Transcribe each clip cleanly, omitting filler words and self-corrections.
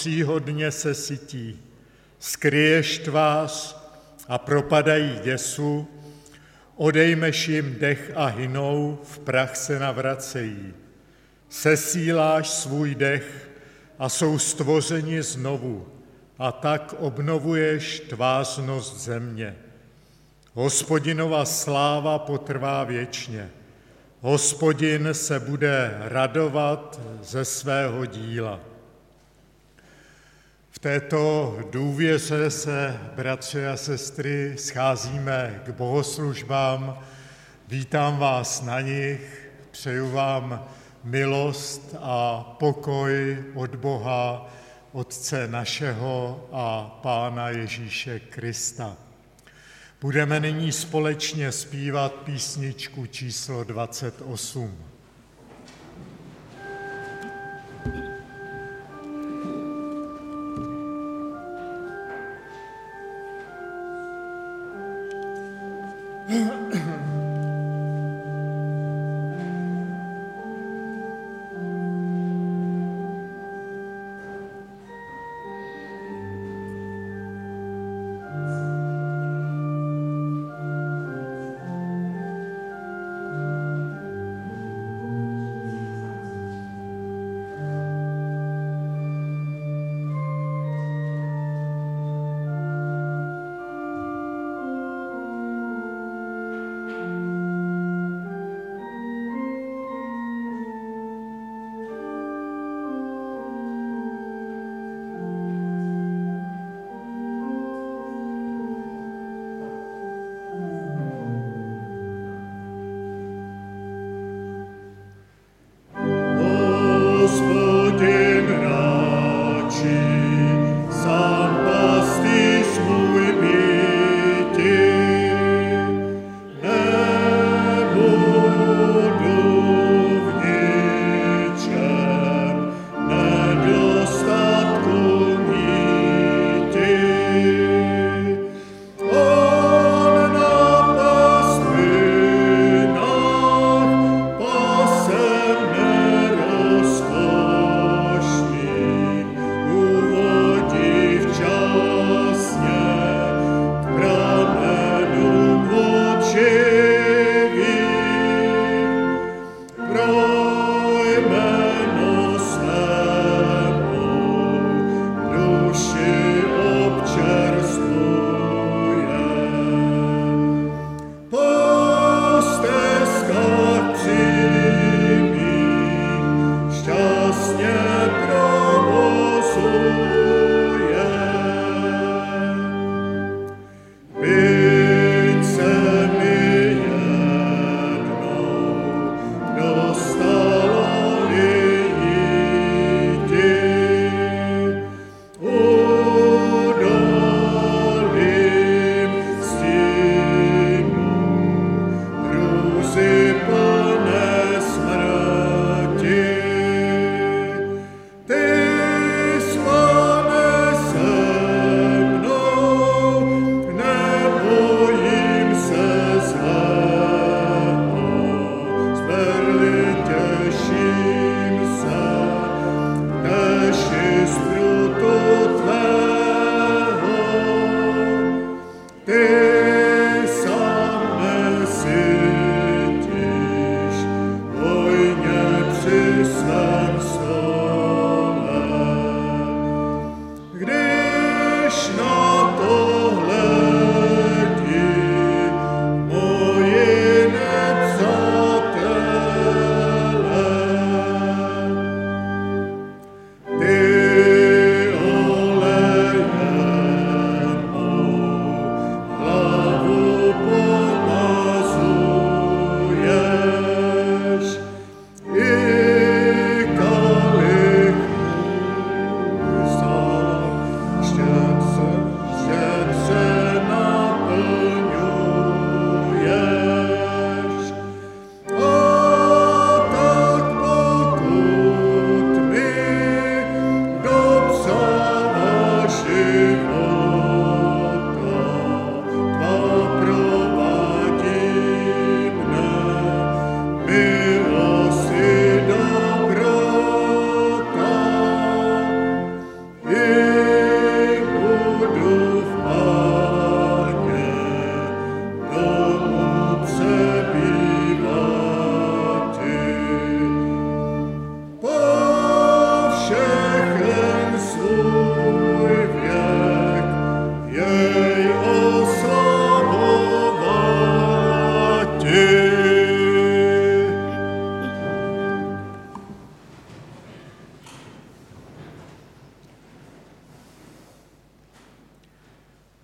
příhodně se sytí. Skryješ tvář a propadají děsu, odejmeš jim dech a hynou, v prach se navracejí. Sesíláš svůj dech a jsou stvořeni znovu, a tak obnovuješ tvářnost země. Hospodinova sláva potrvá věčně. Hospodin se bude radovat ze svého díla. V této důvěře se, bratři a sestry, scházíme k bohoslužbám. Vítám vás na nich, přeju vám milost a pokoj od Boha, Otce našeho a Pána Ježíše Krista. Budeme nyní společně zpívat písničku číslo 28.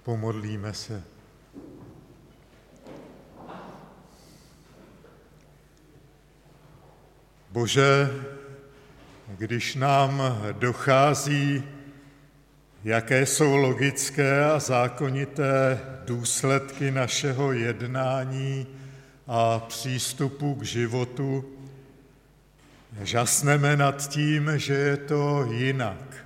Pomodlíme se. Bože, když nám dochází, jaké jsou logické a zákonité důsledky našeho jednání a přístupu k životu, žasneme nad tím, že je to jinak.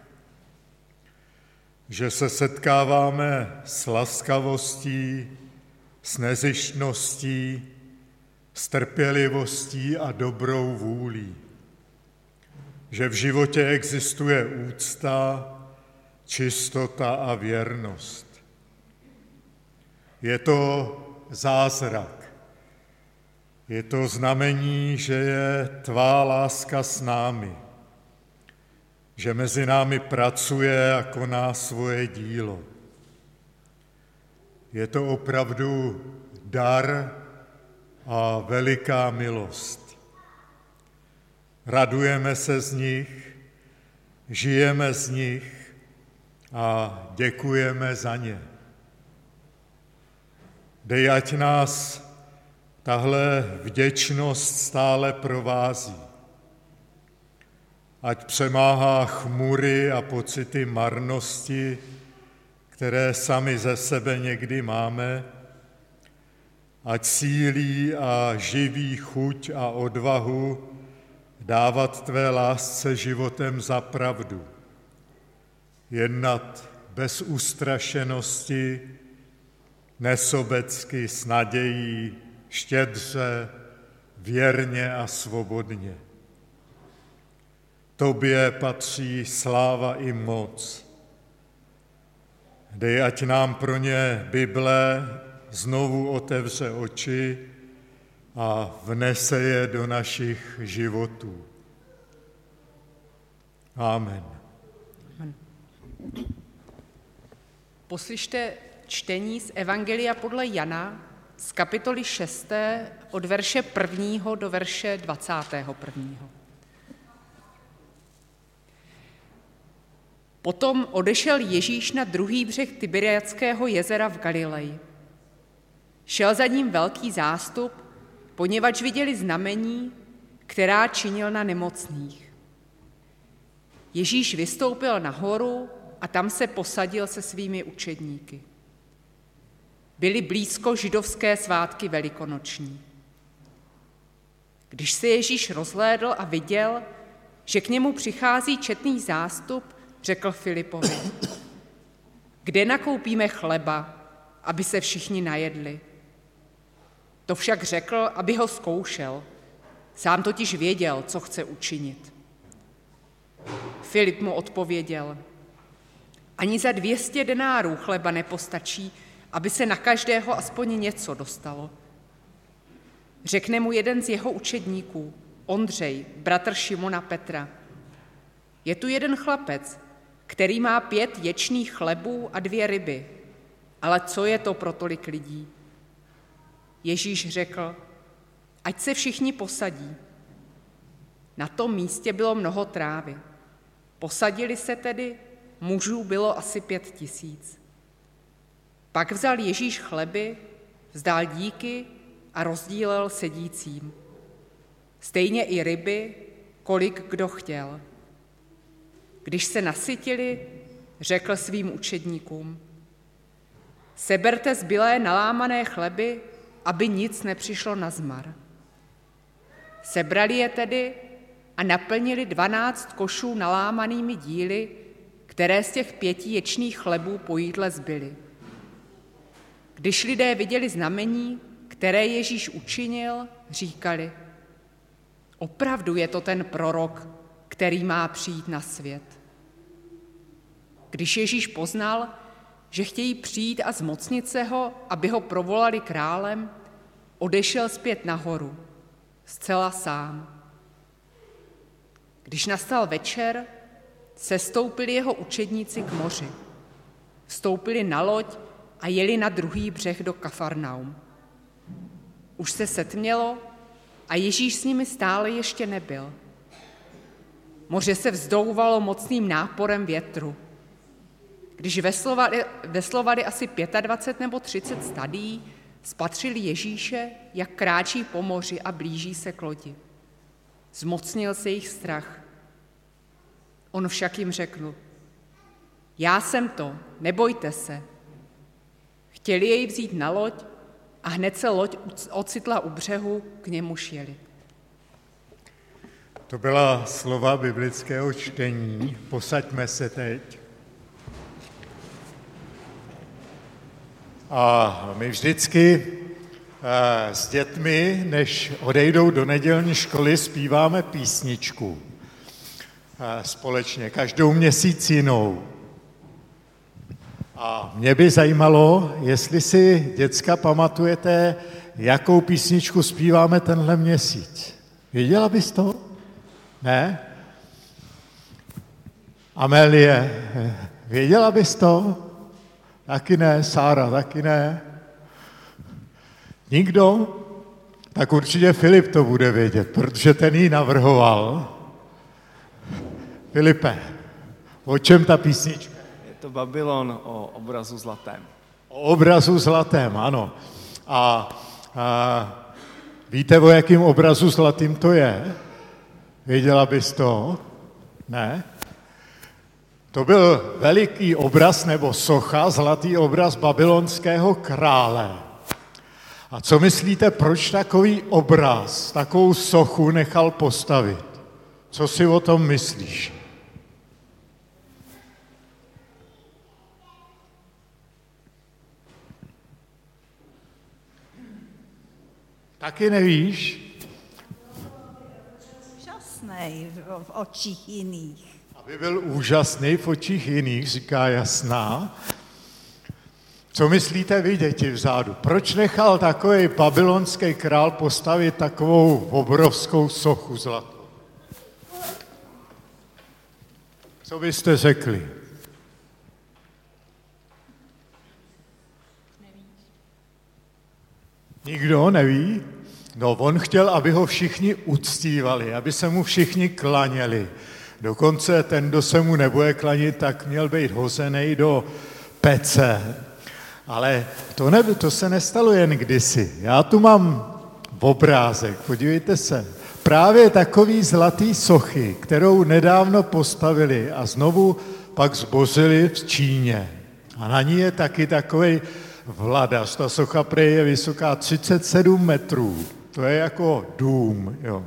Že se setkáváme s laskavostí, s nezištností, s trpělivostí a dobrou vůlí. Že v životě existuje úcta, čistota a věrnost. Je to zázrak. Je to znamení, že je tvá láska s námi, že mezi námi pracuje a koná svoje dílo. Je to opravdu dar a veliká milost. Radujeme se z nich, žijeme z nich a děkujeme za ně. Dej, ať nás tahle vděčnost stále provází. Ať přemáhá chmury a pocity marnosti, které sami ze sebe někdy máme, ať sílí a živí chuť a odvahu dávat tvé lásce životem za pravdu, jednat bez ustrašenosti, nesobecky, s nadějí, štědře, věrně a svobodně. Tobě patří sláva i moc. Dej, ať nám pro ně Bible znovu otevře oči a vnese je do našich životů. Amen. Poslyšte čtení z Evangelia podle Jana z kapitoly 6. od verše 1. do verše 21. Potom odešel Ježíš na druhý břeh Tiberiadského jezera v Galileji. Šel za ním velký zástup, poněvadž viděli znamení, která činil na nemocných. Ježíš vystoupil nahoru a tam se posadil se svými učedníky. Byly blízko židovské svátky velikonoční. Když se Ježíš rozhlédl a viděl, že k němu přichází četný zástup, řekl Filipovi: Kde nakoupíme chleba, aby se všichni najedli? To však řekl, aby ho zkoušel. Sám totiž věděl, co chce učinit. Filip mu odpověděl: Ani za 200 denárů chleba nepostačí, aby se na každého aspoň něco dostalo. Řekne mu jeden z jeho učedníků, Ondřej, bratr Šimona Petra: Je tu jeden chlapec, který má 5 ječných chlebů a 2 ryby. Ale co je to pro tolik lidí? Ježíš řekl: Ať se všichni posadí. Na tom místě bylo mnoho trávy. Posadili se tedy, mužů bylo asi 5 000. Pak vzal Ježíš chleby, vzdal díky a rozdílel sedícím. Stejně i ryby, kolik kdo chtěl. Když se nasytili, řekl svým učedníkům: Seberte zbylé nalámané chleby, aby nic nepřišlo nazmar. Sebrali je tedy a naplnili 12 košů nalámanými díly, které z těch 5 ječných chlebů po jídle zbyly. Když lidé viděli znamení, které Ježíš učinil, říkali: Opravdu je to ten prorok, který má přijít na svět. Když Ježíš poznal, že chtějí přijít a zmocnit se ho, aby ho provolali králem, odešel zpět nahoru, zcela sám. Když nastal večer, sestoupili jeho učedníci k moři. Vstoupili na loď a jeli na druhý břeh do Kafarnaum. Už se setmělo a Ježíš s nimi stále ještě nebyl. Moře se vzdouvalo mocným náporem větru. Když veslovali asi 25 nebo 30 stadií, spatřili Ježíše, jak kráčí po moři a blíží se k lodi. Zmocnil se jich strach. On však jim řekl: Já jsem to, nebojte se. Chtěli jej vzít na loď a hned se loď ocitla u břehu, k němuž jeli. To byla slova biblického čtení. Posaďme se teď. A my vždycky s dětmi, než odejdou do nedělní školy, zpíváme písničku společně, každou měsíc jinou. A mě by zajímalo, jestli si, děcka, pamatujete, jakou písničku zpíváme tenhle měsíc. Věděla bys to? Ne? Amélie, věděla bys to? Taky ne. Sára, taky ne. Nikdo? Tak určitě Filip to bude vědět, protože ten ji navrhoval. Filipe, o čem ta písnička? Je to Babylon o obrazu zlatém. O obrazu zlatém, ano. A víte, o jakém obrazu zlatým to je? Věděla bys to? Ne? To byl veliký obraz nebo socha, zlatý obraz babylonského krále. A co myslíte, proč takový obraz, takovou sochu nechal postavit? Co si o tom myslíš? Taky nevíš? Úžasný v očích jiných. Aby byl úžasný v očích jiných, říká Jasná. Co myslíte vy, děti vzadu? Proč nechal takový babylonský král postavit takovou obrovskou sochu zlatou? Co byste řekli? Nikdo neví? No, on chtěl, aby ho všichni uctívali, aby se mu všichni klaněli. Dokonce ten, kdo se mu nebude klanit, tak měl být hozený do pece. Ale to se nestalo jen kdysi. Já tu mám obrázek, podívejte se. Právě takový zlatý sochy, kterou nedávno postavili a znovu pak zbořili v Číně. A na ní je taky takovej vladař. Ta socha prej je vysoká 37 metrů. To je jako dům. Jo.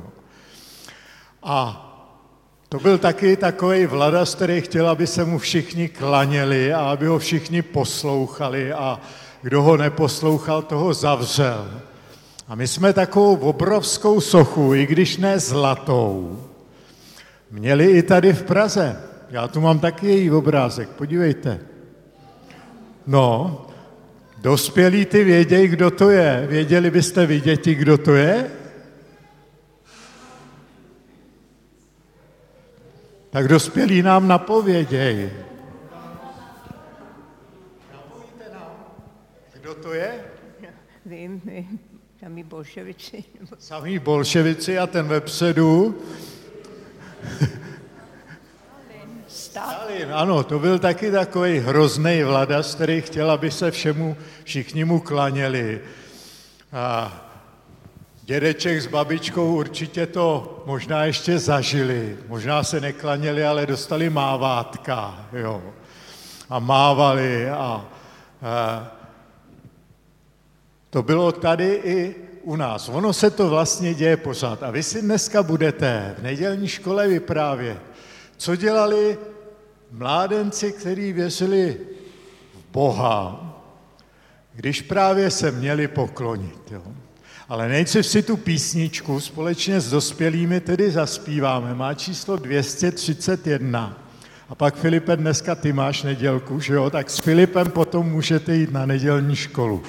A to byl taky takovej vladař, který chtěl, aby se mu všichni klaněli a aby ho všichni poslouchali a kdo ho neposlouchal, toho zavřel. A my jsme takovou obrovskou sochu, i když ne zlatou, měli i tady v Praze. Já tu mám taky její obrázek, podívejte. No, dospělí ty vědějí, kdo to je. Věděli byste vy, děti, kdo to je? Tak dospělí nám napověděj. Napovíte nám, kdo to je? Vím, samý bolševici. Samý bolševici a ten vepředu. Stalin, ano, to byl taky takový hrozný vladař, který chtěl, aby se všichni mu klaněli. A dědeček s babičkou určitě to možná ještě zažili. Možná se neklaněli, ale dostali mávátka, jo. A mávali a to bylo tady i u nás. Ono se to vlastně děje pořád. A vy si dneska budete v nedělní škole vyprávět, co dělali mládenci, kteří věřili v Boha, když právě se měli poklonit. Jo. Ale nejdřív si tu písničku společně s dospělými tedy zaspíváme. Má číslo 231. A pak, Filipe, dneska ty máš nedělku, že jo? Tak s Filipem potom můžete jít na nedělní školu.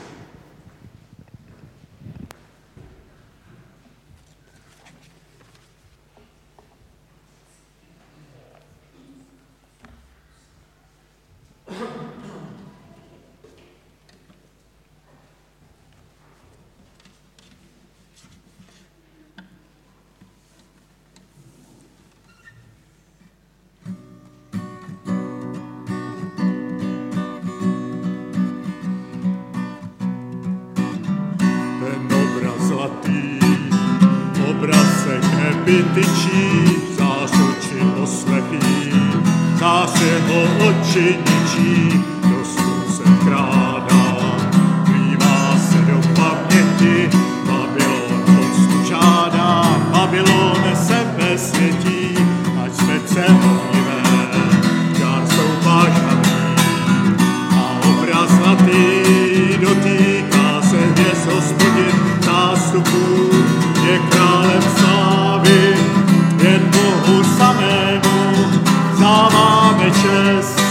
vytyčí, zás oči oslepí, zás jeho oči ničí, do slunce vkrádá, vlívá se do paměti, Babylon poctu žádá, Babylon sebe světí, ať srdce ohnivé, žár soupá žavný, a obraz zlatý dotýká se hvězd Hospodin zástupů, je králem slávy, jen Bohu samému vzáváme čest.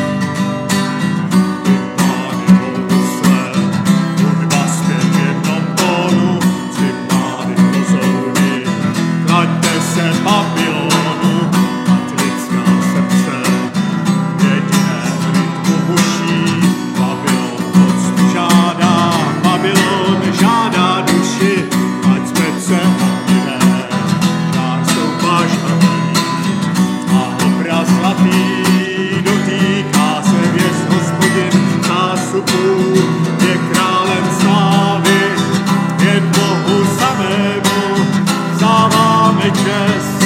Pány housle, hudba zpěv v jednom tónu, cymbály kozouny, klaďte se Babylonu, ať lidská srdce, jediné v rytmu buší, Babylon poctu žádá, Babylon žádá duši, ať srdce ohnivé, žár soupá žhavý, a obraz zlatý dotýká se hvězd Hospodin zástupů, je králem slávy, jen Bohu samému vzáváme čest.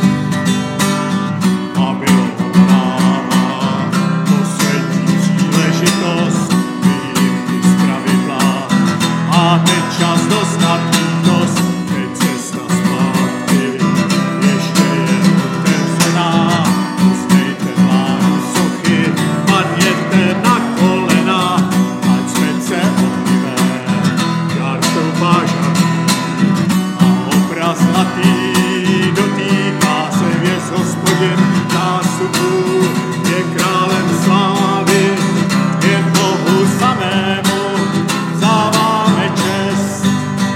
Babylon dává poslední příležitost, výjimky z pravidla, máte čas doznat lítost, teď cesta zpátky, ještě je otevřená, uznejte vládu sochy, padněte na kolena, ať srdce ohnivé, žár stoupá žavý, a obraz zlatý dotýká se hvězd Hospodin zástupů, je králem slávy, jen Bohu samému vzáváme čest.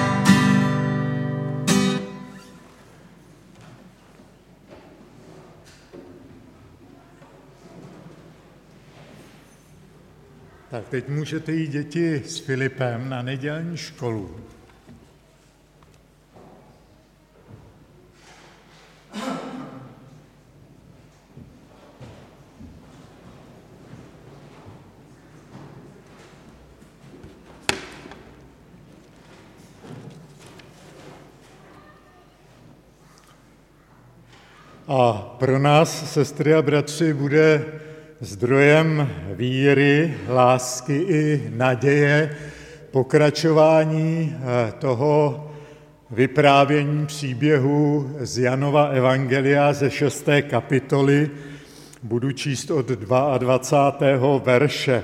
Tak teď můžete jít děti s Filipem na nedělní školu. A pro nás, sestry a bratři, bude zdrojem víry, lásky i naděje pokračování toho vyprávění příběhu z Janova evangelia ze 6. kapitoly. Budu číst od 22. verše.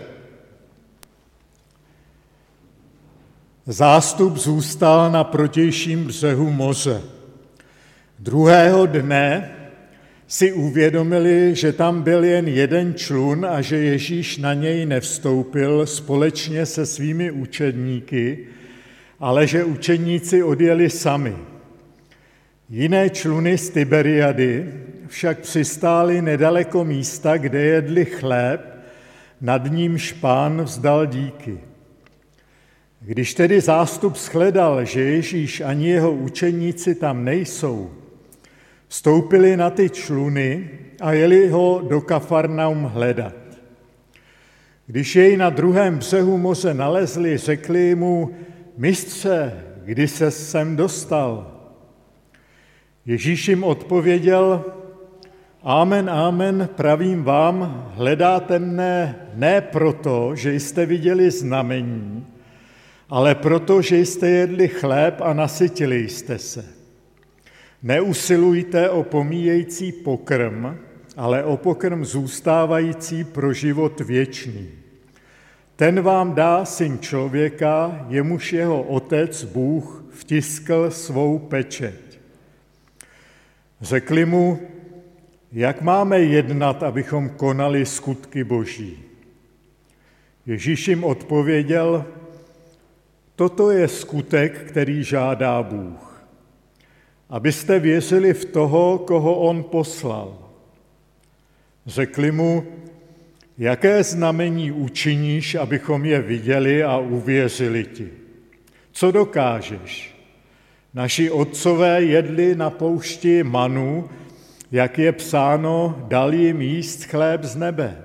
Zástup zůstal na protějším břehu moře. Druhého dne si uvědomili, že tam byl jen jeden člun a že Ježíš na něj nevstoupil společně se svými učedníky, ale že učedníci odjeli sami. Jiné čluny z Tiberiady však přistály nedaleko místa, kde jedli chléb, nad nímž Pán vzdal díky. Když tedy zástup shledal, že Ježíš ani jeho učedníci tam nejsou, vstoupili na ty čluny a jeli ho do Kafarnaum hledat. Když jej na druhém břehu moře nalezli, řekli mu: Mistře, kdy ses sem dostal? Ježíš jim odpověděl: Amen, amen, pravím vám, hledáte mne ne proto, že jste viděli znamení, ale proto, že jste jedli chléb a nasytili jste se. Neusilujte o pomíjející pokrm, ale o pokrm zůstávající pro život věčný. Ten vám dá Syn člověka, jemuž jeho Otec Bůh vtiskl svou pečeť. Řekli mu: Jak máme jednat, abychom konali skutky Boží? Ježíš jim odpověděl: Toto je skutek, který žádá Bůh. Abyste věřili v toho, koho on poslal. Řekli mu: Jaké znamení učiníš, abychom je viděli a uvěřili ti? Co dokážeš? Naši otcové jedli na poušti manu, jak je psáno, dal jim jíst chléb z nebe.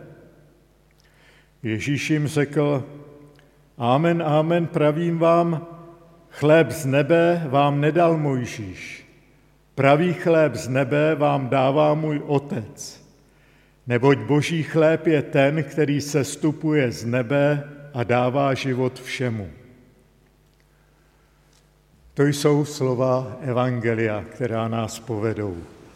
Ježíš jim řekl: Amen, amen, pravím vám, chléb z nebe vám nedal Mojžíš, Pravý chléb z nebe vám dává můj Otec, neboť boží chléb je ten, který sestupuje z nebe a dává život všemu. To jsou slova evangelia, která nás povedou.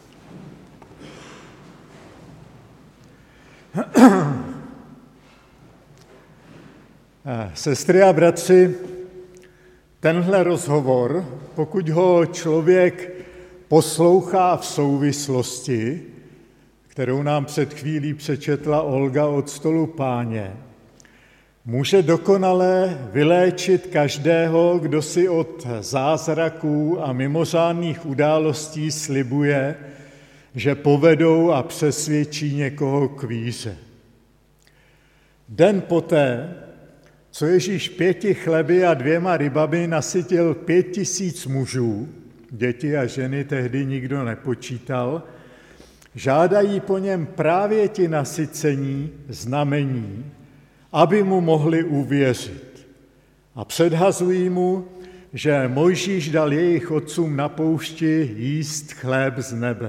Sestry a bratři, tenhle rozhovor, pokud ho člověk poslouchá v souvislosti, kterou nám před chvílí přečetla Olga od stolu Páně, může dokonale vyléčit každého, kdo si od zázraků a mimořádných událostí slibuje, že povedou a přesvědčí někoho k víře. Den poté, co Ježíš 5 chleby a 2 rybami nasytil 5 000 mužů, děti a ženy tehdy nikdo nepočítal, žádají po něm právě ti nasycení znamení, aby mu mohli uvěřit. A předhazují mu, že Mojžíš dal jejich otcům na poušti jíst chléb z nebe.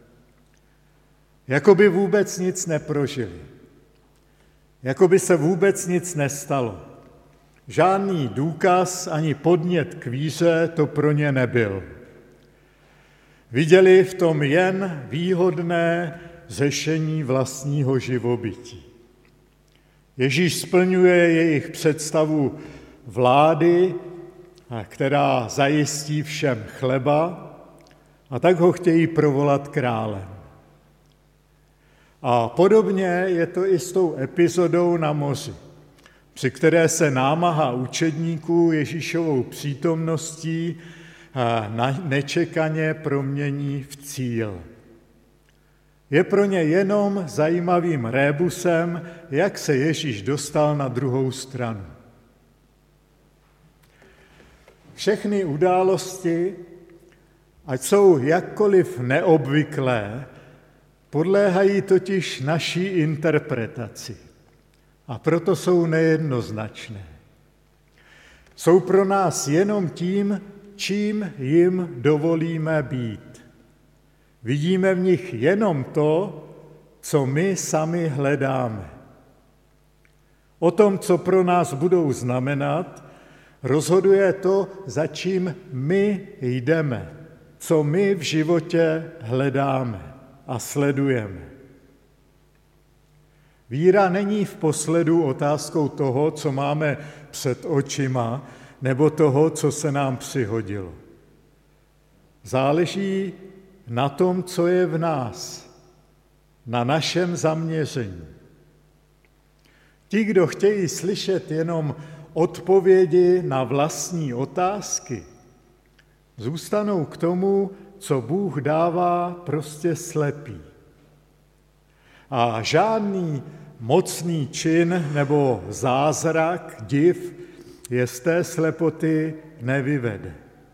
Jako by vůbec nic neprožili. Jako by se vůbec nic nestalo. Žádný důkaz ani podnět k víře to pro ně nebyl. Viděli v tom jen výhodné řešení vlastního živobytí. Ježíš splňuje jejich představu vlády, která zajistí všem chleba, a tak ho chtějí provolat králem. A podobně je to i s tou epizodou na moři, při které se námaha učedníků Ježíšovou přítomností nečekaně promění v cíl. Je pro ně jenom zajímavým rébusem, jak se Ježíš dostal na druhou stranu. Všechny události, ať jsou jakkoliv neobvyklé, podléhají totiž naší interpretaci a proto jsou nejednoznačné. Jsou pro nás jenom tím, čím jim dovolíme být. Vidíme v nich jenom to, co my sami hledáme. O tom, co pro nás budou znamenat, rozhoduje to, za čím my jdeme, co my v životě hledáme a sledujeme. Víra není v posledu otázkou toho, co máme před očima, nebo toho, co se nám přihodilo. Záleží na tom, co je v nás, na našem zaměření. Ti, kdo chtějí slyšet jenom odpovědi na vlastní otázky, zůstanou k tomu, co Bůh dává, prostě slepí. A žádný mocný čin nebo zázrak, div je z té slepoty nevyvede.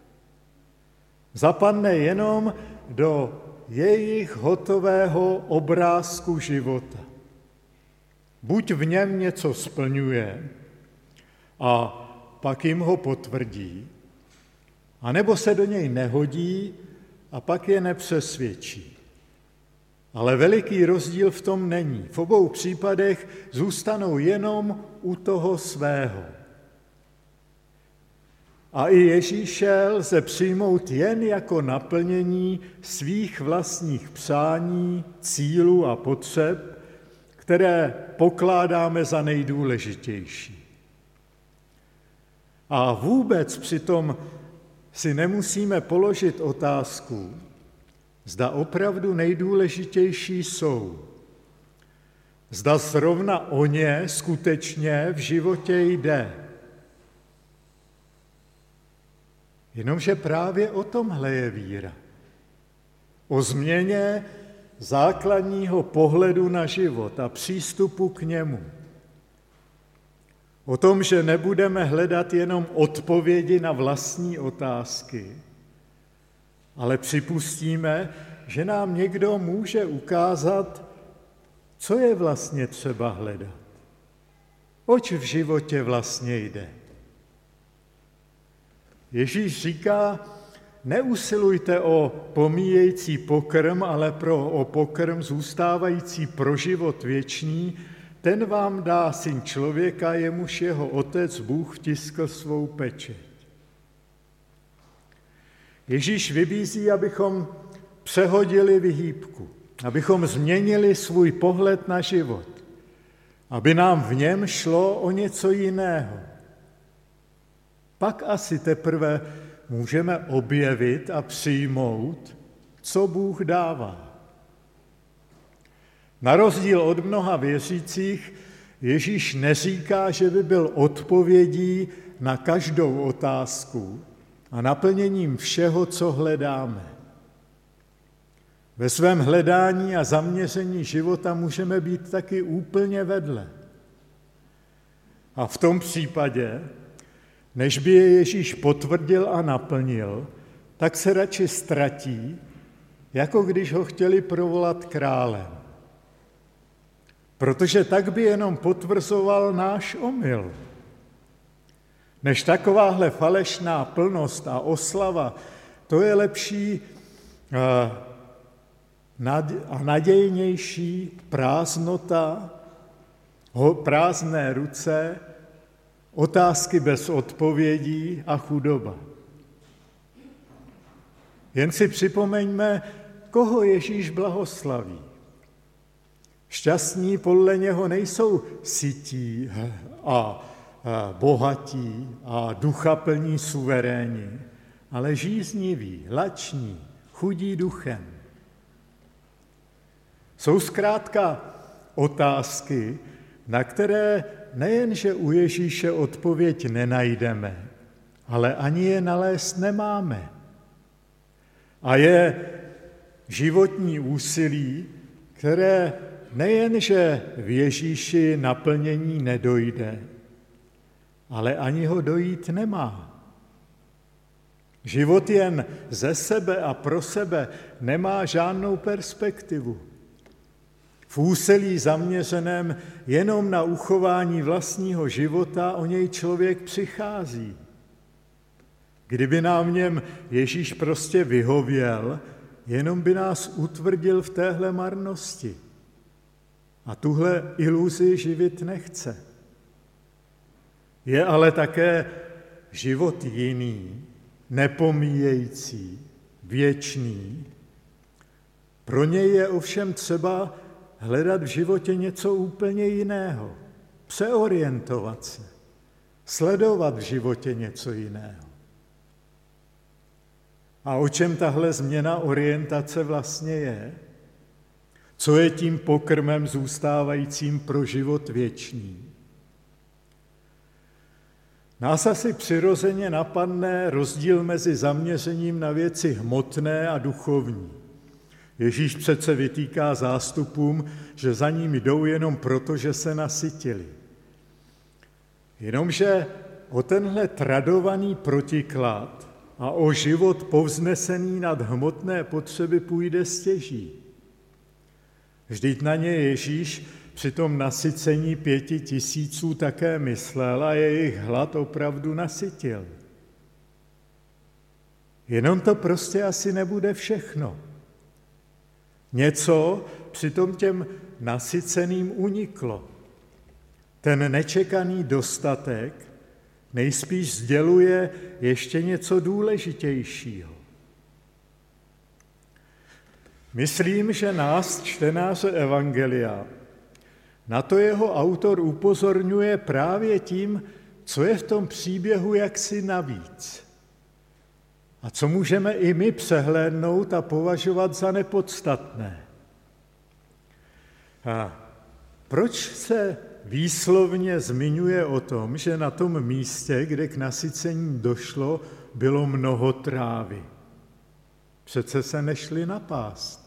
Zapadne jenom do jejich hotového obrázku života. Buď v něm něco splňuje a pak jim ho potvrdí, anebo se do něj nehodí a pak je nepřesvědčí. Ale veliký rozdíl v tom není. V obou případech zůstanou jenom u toho svého. A i Ježíše lze přijmout jen jako naplnění svých vlastních přání, cílů a potřeb, které pokládáme za nejdůležitější. A vůbec přitom si nemusíme položit otázku, zda opravdu nejdůležitější jsou. Zda zrovna o ně skutečně v životě jde. Jenomže právě o tomhle je víra. O změně základního pohledu na život a přístupu k němu. O tom, že nebudeme hledat jenom odpovědi na vlastní otázky, ale připustíme, že nám někdo může ukázat, co je vlastně třeba hledat. Oč v životě vlastně jde. Ježíš říká, neusilujte o pomíjející pokrm, ale o pokrm zůstávající pro život věčný, ten vám dá Syn člověka, jemuž jeho Otec Bůh vtiskl svou pečeť. Ježíš vybízí, abychom přehodili vyhýbku, abychom změnili svůj pohled na život, aby nám v něm šlo o něco jiného. Pak asi teprve můžeme objevit a přijmout, co Bůh dává. Na rozdíl od mnoha věřících Ježíš neříká, že by byl odpovědí na každou otázku a naplněním všeho, co hledáme. Ve svém hledání a zaměření života můžeme být taky úplně vedle. A v tom případě, než by je Ježíš potvrdil a naplnil, tak se radši ztratí, jako když ho chtěli provolat králem. Protože tak by jenom potvrzoval náš omyl. Než takováhle falešná plnost a oslava, to je lepší a nadějnější prázdnota, prázdné ruce, otázky bez odpovědí a chudoba. Jen si připomeňme, koho Ježíš blahoslaví. Šťastní podle něho nejsou sytí a bohatí a duchaplní suveréni, ale žízniví, lační, chudí duchem. Jsou zkrátka otázky, na které nejenže u Ježíše odpověď nenajdeme, ale ani je nalézt nemáme. A je životní úsilí, které nejenže v Ježíši naplnění nedojde, ale ani ho dojít nemá. Život jen ze sebe a pro sebe nemá žádnou perspektivu. V úsilí zaměřeném jenom na uchování vlastního života o něj člověk přichází. Kdyby nám v něm Ježíš prostě vyhověl, jenom by nás utvrdil v téhle marnosti. A tuhle iluzi živit nechce. Je ale také život jiný, nepomíjející, věčný. Pro něj je ovšem třeba hledat v životě něco úplně jiného, přeorientovat se, sledovat v životě něco jiného. A o čem tahle změna orientace vlastně je? Co je tím pokrmem zůstávajícím pro život věčný? Nás asi přirozeně napadne rozdíl mezi zaměřením na věci hmotné a duchovní. Ježíš přece vytýká zástupům, že za ním jdou jenom proto, že se nasytili. Jenomže o tenhle tradovaný protiklad a o život povznesený nad hmotné potřeby půjde stěží. Vždyť na ně Ježíš při tom nasycení 5 000 také myslel a jejich hlad opravdu nasytil. Jenom to prostě asi nebude všechno. Něco přitom těm nasyceným uniklo. Ten nečekaný dostatek nejspíš sděluje ještě něco důležitějšího. Myslím, že nás, čtenáře Evangelia, na to jeho autor upozorňuje právě tím, co je v tom příběhu jaksi navíc. A co můžeme i my přehlédnout a považovat za nepodstatné. A proč se výslovně zmiňuje o tom, že na tom místě, kde k nasycení došlo, bylo mnoho trávy? Přece se nešli napást.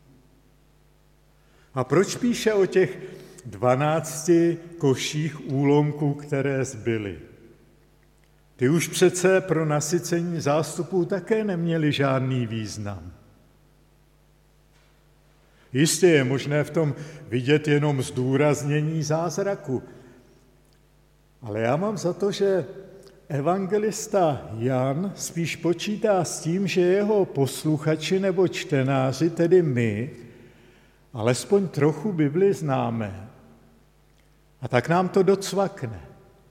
A proč píše o těch 12 koších úlomků, které zbyly? Ty už přece pro nasycení zástupů také neměly žádný význam. Jistě je možné v tom vidět jenom zdůraznění zázraku, ale já mám za to, že evangelista Jan spíš počítá s tím, že jeho posluchači nebo čtenáři, tedy my, alespoň trochu Bibli známe. A tak nám to docvakne.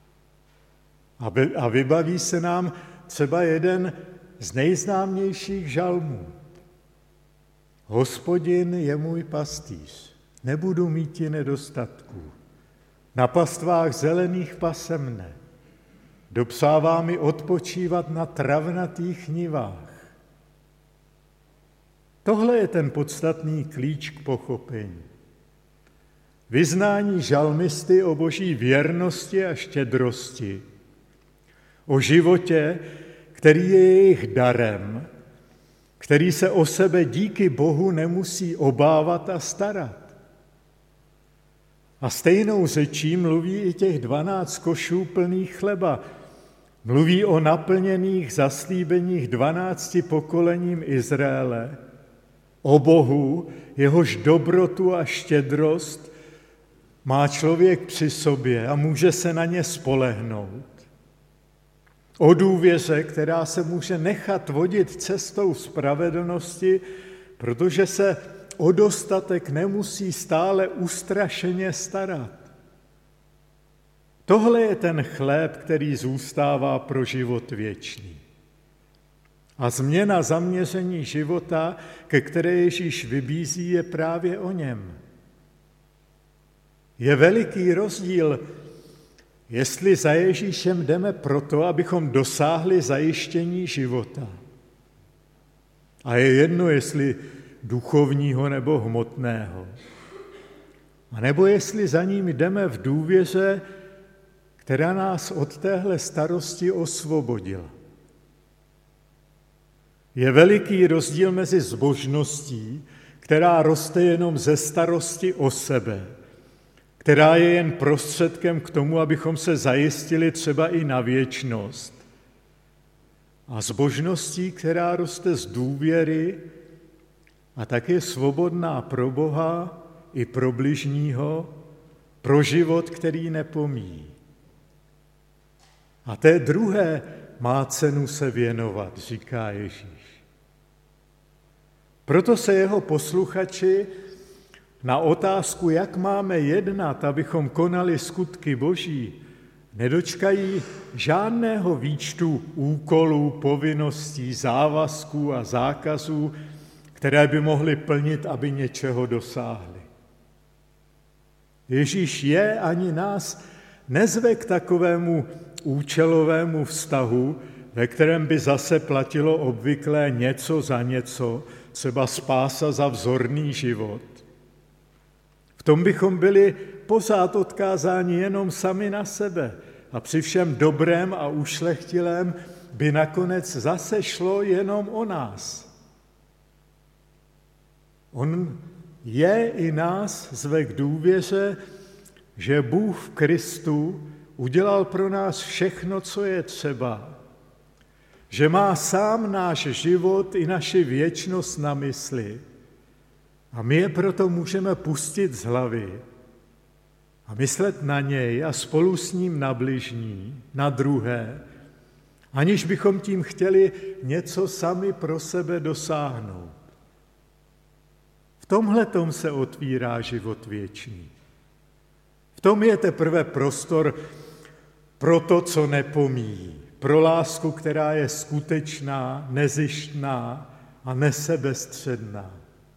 A vybaví se nám třeba jeden z nejznámějších žalmů. Hospodin je můj pastýř, nebudu míti nedostatků. Na pastvách zelených pase mne, dopsává mi odpočívat na travnatých nivách. Tohle je ten podstatný klíč k pochopení. Vyznání žalmisty o boží věrnosti a štědrosti, o životě, který je jejich darem, který se o sebe díky Bohu nemusí obávat a starat. A stejnou řečí mluví i těch 12 košů plných chleba. Mluví o naplněných zaslíbeních 12 pokolením Izraele, o Bohu, jehož dobrotu a štědrost má člověk při sobě a může se na ně spolehnout. O důvěře, která se může nechat vodit cestou spravedlnosti, protože se o dostatek nemusí stále ustrašeně starat. Tohle je ten chléb, který zůstává pro život věčný. A změna zaměření života, ke které Ježíš vybízí, je právě o něm. Je veliký rozdíl, jestli za Ježíšem jdeme proto, abychom dosáhli zajištění života. A je jedno, jestli duchovního nebo hmotného. A nebo jestli za ním jdeme v důvěře, která nás od téhle starosti osvobodila. Je veliký rozdíl mezi zbožností, která roste jenom ze starosti o sebe, která je jen prostředkem k tomu, abychom se zajistili třeba i na věčnost, a zbožností, která roste z důvěry a tak je svobodná pro Boha i pro bližního, pro život, který nepomíjí. A té druhé má cenu se věnovat, říká Ježíš. Proto se jeho posluchači na otázku, jak máme jednat, abychom konali skutky Boží, nedočkají žádného výčtu úkolů, povinností, závazků a zákazů, které by mohli plnit, aby něčeho dosáhli. Ježíš je ani nás nezve k takovému účelovému vztahu, ve kterém by zase platilo obvyklé něco za něco, třeba spása za vzorný život. V tom bychom byli pořád odkázáni jenom sami na sebe a při všem dobrém a ušlechtilém by nakonec zase šlo jenom o nás. On je i nás zve k důvěře, že Bůh v Kristu udělal pro nás všechno, co je třeba, že má sám náš život i naši věčnost na mysli a my je proto můžeme pustit z hlavy a myslet na něj a spolu s ním na bližní, na druhé, aniž bychom tím chtěli něco sami pro sebe dosáhnout. V tomhletom se otvírá život věčný. V tom je teprve prostor pro to, co nepomíjí, pro lásku, která je skutečná, nezištná a nesebestředná.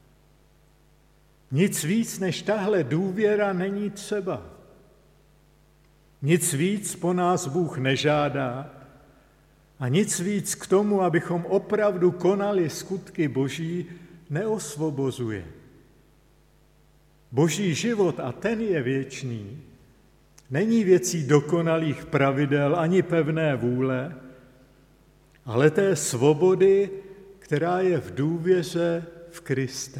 Nic víc než tahle důvěra není třeba. Nic víc po nás Bůh nežádá a nic víc k tomu, abychom opravdu konali skutky Boží, neosvobozuje. Boží život, a ten je věčný, není věcí dokonalých pravidel ani pevné vůle, ale té svobody, která je v důvěře v Krista.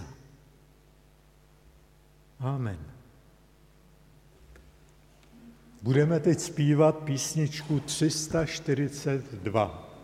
Amen. Budeme teď zpívat písničku 342.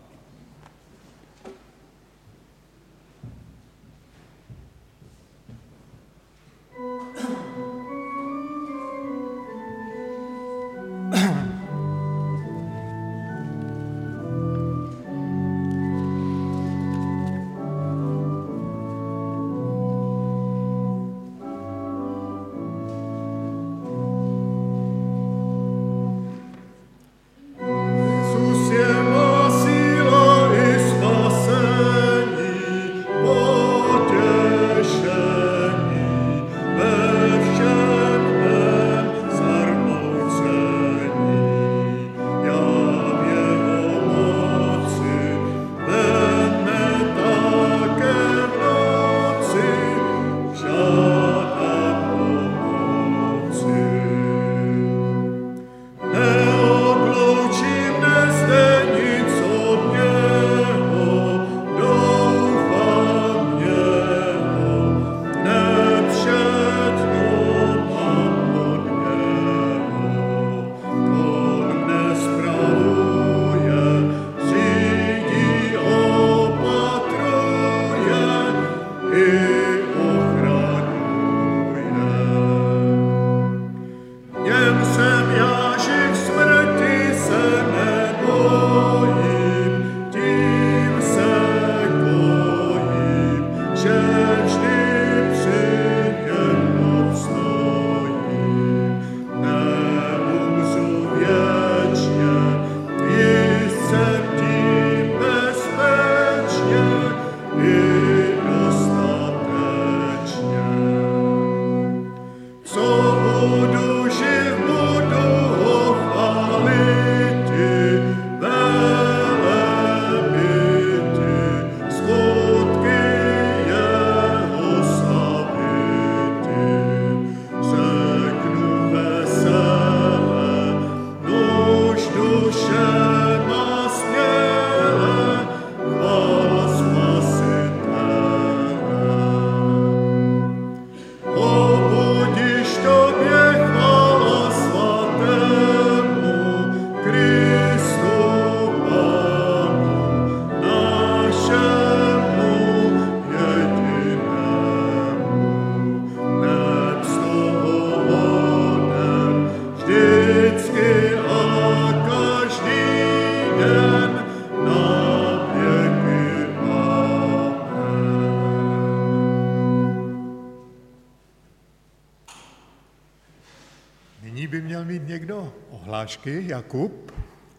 měl mít někdo ohlášky. Jakub?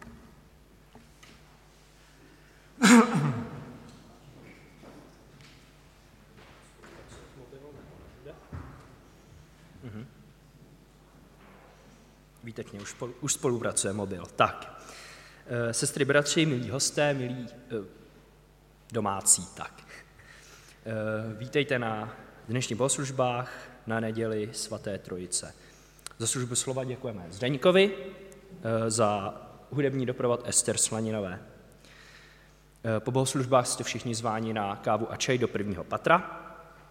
Výtečně, už spolupracuje mobil. Tak, sestry, bratři, milí hosté, milí domácí, tak. Vítejte na dnešních bohoslužbách na neděli svaté Trojice. Za službu slova děkujeme Zdeňkovi, za hudební doprovod Ester Slaninové. Po bohoslužbách jste všichni zváni na kávu a čaj do prvního patra.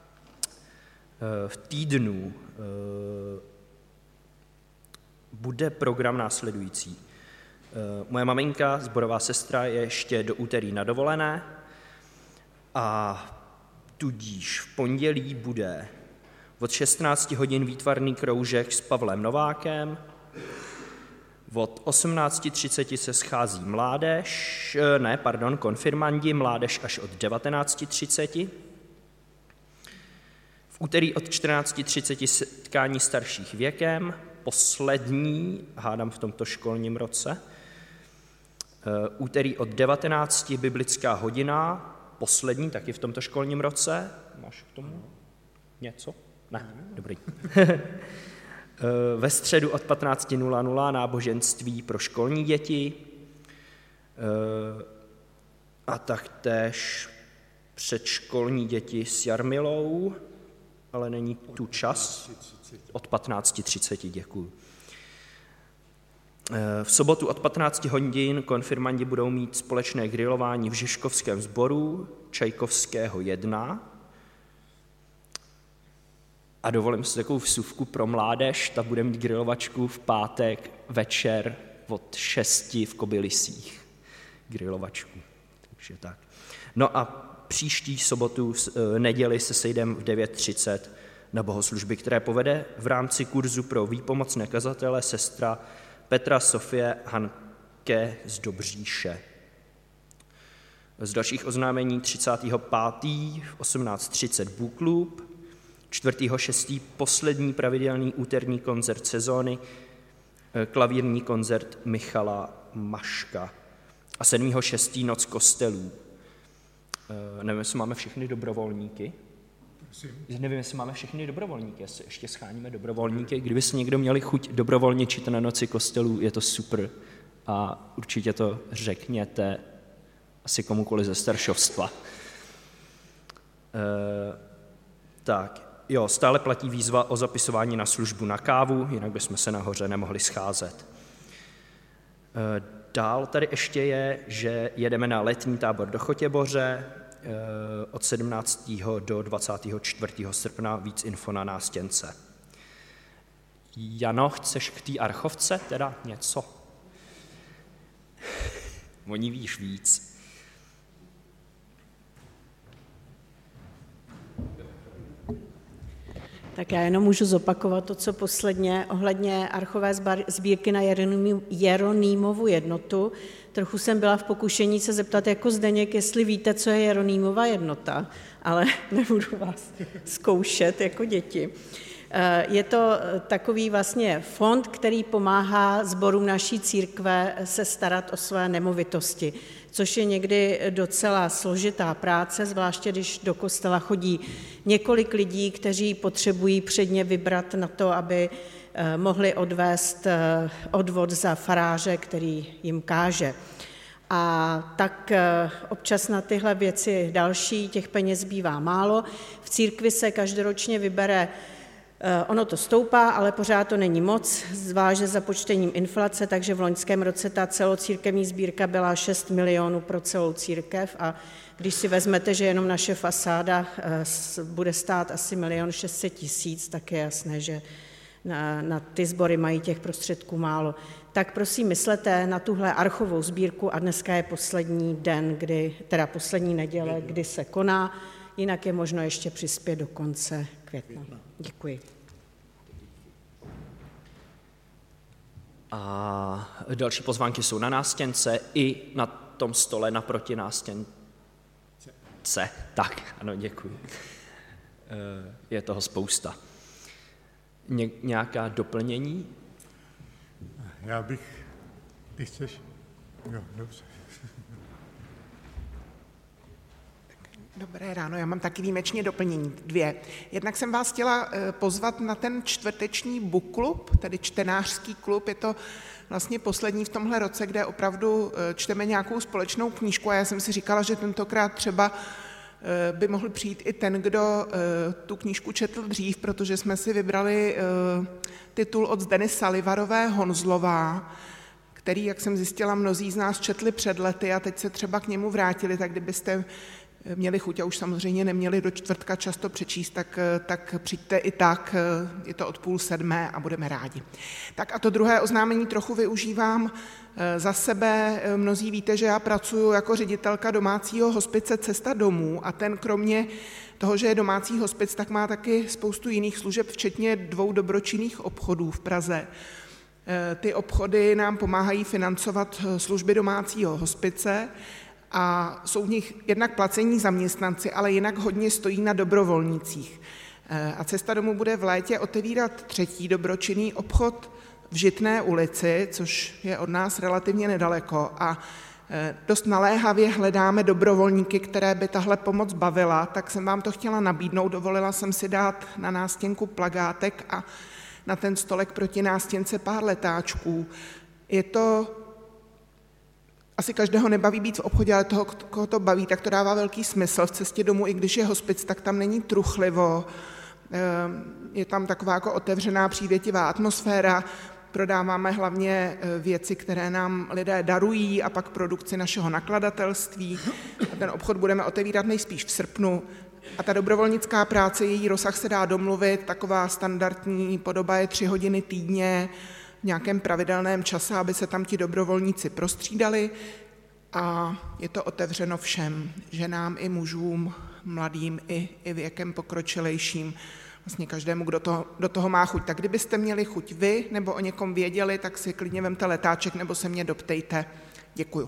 V týdnu bude program následující. Moje maminka, sborová sestra, je ještě do úterý na dovolené a tudíž v pondělí bude od 16 hodin výtvarný kroužek s Pavlem Novákem, od 18:30 se schází konfirmandi, mládež až od 19:30. V úterý od 14:30 setkání starších věkem, poslední, hádám v tomto školním roce. Úterý od 19 biblická hodina, poslední taky v tomto školním roce. Máš k tomu něco? Ne, dobrý. Ve středu od 15:00 náboženství pro školní děti a taktéž předškolní děti s Jarmilou, ale není tu čas. Od 15:30, děkuju. V sobotu od 15 hodin konfirmandi budou mít společné grilování v Žižkovském sboru Čajkovského 1. A dovolím si takovou vsuvku pro mládež, ta bude mít grilovačku v pátek večer od 6 v Kobylisích. Grilovačku, takže tak. No a příští sobotu, neděli se sejdeme v 9:30 na bohoslužby, které povede v rámci kurzu pro výpomocné kazatele sestra Petra Sofie Hanke z Dobříše. Z dalších oznámení 35. v 18:30 Book Club, 4.6. poslední pravidelný úterní koncert sezóny, klavírní koncert Michala Maška a 7.6. noc kostelů. Nevím, jestli máme všechny dobrovolníky. Nevím, jestli máme všechny dobrovolníky, jestli ještě scháníme dobrovolníky. Kdyby si někdo měli chuť dobrovolničit na noci kostelů, je to super. A určitě to řekněte asi komukoliv ze staršovstva. Tak, jo, stále platí výzva o zapisování na službu na kávu, jinak bychom se nahoře nemohli scházet. Dál tady ještě je, že jedeme na letní tábor do Chotěboře od 17. do 24. srpna, víc info na nástěnce. Jano, chceš k té archovce teda něco? Oni víš víc. Tak já jenom můžu zopakovat to, co posledně ohledně archové sbírky na Jeronýmovu jednotu. Trochu jsem byla v pokušení se zeptat jako Zdeněk, jestli víte, co je Jeronýmova jednota, ale nebudu vás zkoušet jako děti. Je to takový vlastně fond, který pomáhá sborům naší církve se starat o své nemovitosti, což je někdy docela složitá práce, zvláště když do kostela chodí několik lidí, kteří potřebují předně vybrat na to, aby mohli odvést odvod za faráře, který jim káže. A tak občas na tyhle věci další, těch peněz bývá málo. V církvi se každoročně vybere, ono to stoupá, ale pořád to není moc, zvlášť za počtením inflace, takže v loňském roce ta celocírkevní sbírka byla 6 milionů pro celou církev a když si vezmete, že jenom naše fasáda bude stát asi 1 600 000, tak je jasné, že na ty sbory mají těch prostředků málo. Tak prosím, myslete na tuhle archovou sbírku a dneska je poslední den, poslední neděle, kdy se koná, jinak je možno ještě přispět do konce května. Děkuji. A další pozvánky jsou na nástěnce i na tom stole naproti nástěnce. Tak, ano, děkuji. Je toho spousta. Nějaká doplnění? Já bych... Ty chceš? Jo, dobře. Dobré ráno, já mám taky výjimečně doplnění 2. Jednak jsem vás chtěla pozvat na ten čtvrteční book klub, tedy čtenářský klub. Je to vlastně poslední v tomhle roce, kde opravdu čteme nějakou společnou knížku a já jsem si říkala, že tentokrát třeba by mohl přijít i ten, kdo tu knížku četl dřív, protože jsme si vybrali titul od Zdeny Salivarové Honzlová, který, jak jsem zjistila, mnozí z nás četli před lety a teď se třeba k němu vrátili, tak kdybyste měli chuť a už samozřejmě neměli do čtvrtka často přečíst, tak přijďte i tak, je to od 6:30 a budeme rádi. Tak a to druhé oznámení trochu využívám za sebe. Mnozí víte, že já pracuji jako ředitelka domácího hospice Cesta domů a ten kromě toho, že je domácí hospic, tak má taky spoustu jiných služeb, včetně 2 dobročinných obchodů v Praze. Ty obchody nám pomáhají financovat služby domácího hospice a jsou v nich jednak placení zaměstnanci, ale jinak hodně stojí na dobrovolnících. A Cesta domů bude v létě otevírat 3. dobročinný obchod v Žitné ulici, což je od nás relativně nedaleko a dost naléhavě hledáme dobrovolníky, které by tahle pomoc bavila, tak jsem vám to chtěla nabídnout. Dovolila jsem si dát na nástěnku plakátek a na ten stolek proti nástěnce pár letáčků. Je to... Asi každého nebaví být v obchodě, ale toho, koho to baví, tak to dává velký smysl. V Cestě domů, i když je hospic, tak tam není truchlivo. Je tam taková jako otevřená, přívětivá atmosféra. Prodáváme hlavně věci, které nám lidé darují a pak produkci našeho nakladatelství. A ten obchod budeme otevírat nejspíš v srpnu. A ta dobrovolnická práce, její rozsah se dá domluvit. Taková standardní podoba je 3 hodiny týdně, v nějakém pravidelném čase, aby se tam ti dobrovolníci prostřídali a je to otevřeno všem, ženám i mužům, mladým i věkem pokročilejším, vlastně každému, kdo do toho má chuť. Tak kdybyste měli chuť vy nebo o někom věděli, tak si klidně vemte letáček nebo se mě doptejte. Děkuju.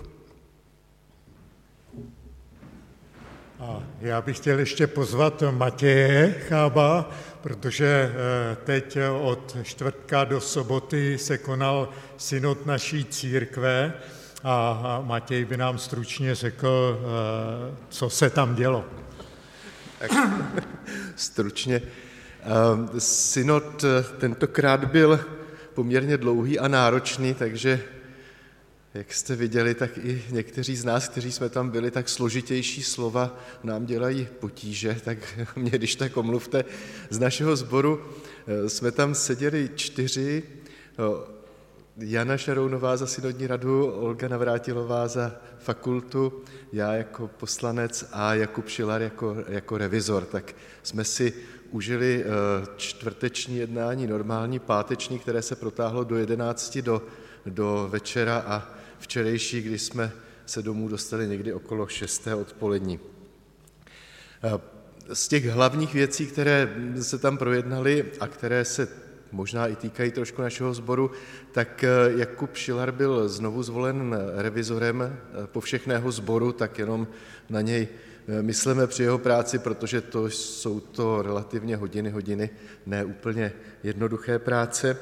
A já bych chtěl ještě pozvat Matěje Chába, protože teď od čtvrtka do soboty se konal synod naší církve a Matěj by nám stručně řekl, co se tam dělo. Tak, stručně. Synod tentokrát byl poměrně dlouhý a náročný, takže jak jste viděli, tak i někteří z nás, kteří jsme tam byli, tak složitější slova nám dělají potíže, tak mě když tak omluvte. Z našeho sboru jsme tam seděli 4, Jana Šarounová za synodní radu, Olga Navrátilová za fakultu, já jako poslanec a Jakub Šilar jako revizor. Tak jsme si užili čtvrteční jednání, normální páteční, které se protáhlo do 11 do večera a včerejší, kdy jsme se domů dostali někdy okolo 6. odpolední. Z těch hlavních věcí, které se tam projednaly a které se možná i týkají trošku našeho sboru, tak Jakub Šilar byl znovu zvolen revizorem povšechného sboru, tak jenom na něj myslíme při jeho práci, protože jsou to relativně hodiny, ne úplně jednoduché práce.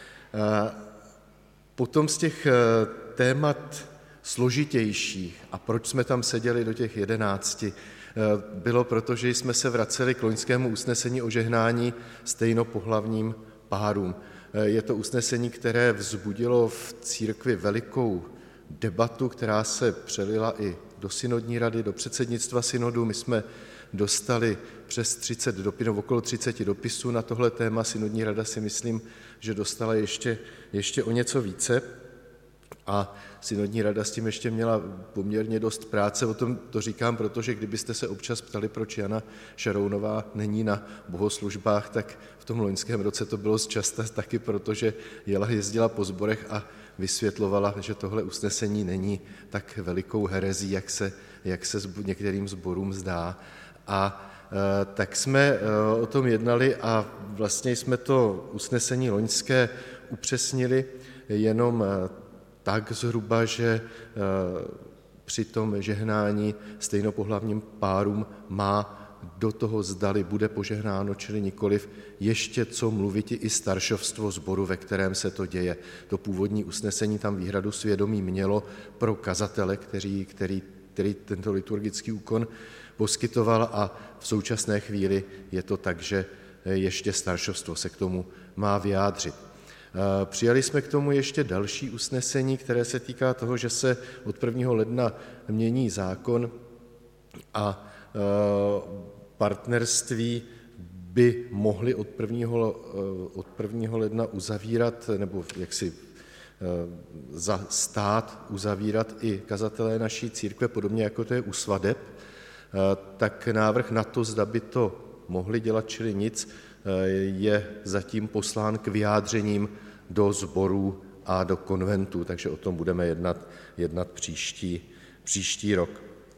Potom z těch témat složitějších, a proč jsme tam seděli do těch 11, bylo proto, že jsme se vraceli k loňskému usnesení o žehnání stejnopohlavním párům. Je to usnesení, které vzbudilo v církvi velikou debatu, která se přelila i do synodní rady, do předsednictva synodu. My jsme dostali přes 30 okolo 30 dopisů na tohle téma. Synodní rada si myslím, že dostala ještě o něco více. A synodní rada s tím ještě měla poměrně dost práce. O tom to říkám, protože kdybyste se občas ptali, proč Jana Šarounová není na bohoslužbách, tak v tom loňském roce to bylo zčasta taky, protože jezdila po sborech a vysvětlovala, že tohle usnesení není tak velikou herezí, jak se některým sborům zdá. A tak jsme o tom jednali a vlastně jsme to usnesení loňské upřesnili jenom tak zhruba, že při tom žehnání stejnopohlavním párům má do toho zdali bude požehnáno, čili nikoliv, ještě co mluvit i staršovstvo sboru, ve kterém se to děje. To původní usnesení tam výhradu svědomí mělo pro kazatele, který tento liturgický úkon poskytoval, a v současné chvíli je to tak, že ještě staršovstvo se k tomu má vyjádřit. Přijali jsme k tomu ještě další usnesení, které se týká toho, že se od 1. ledna mění zákon a partnerství by mohli od 1. ledna uzavírat, nebo jaksi za stát uzavírat i kazatelé naší církve, podobně jako to je u svadeb, tak návrh na to, zda by to mohli dělat, čili nic, je zatím poslán k vyjádřením do sborů a do konventů, takže o tom budeme jednat příští rok.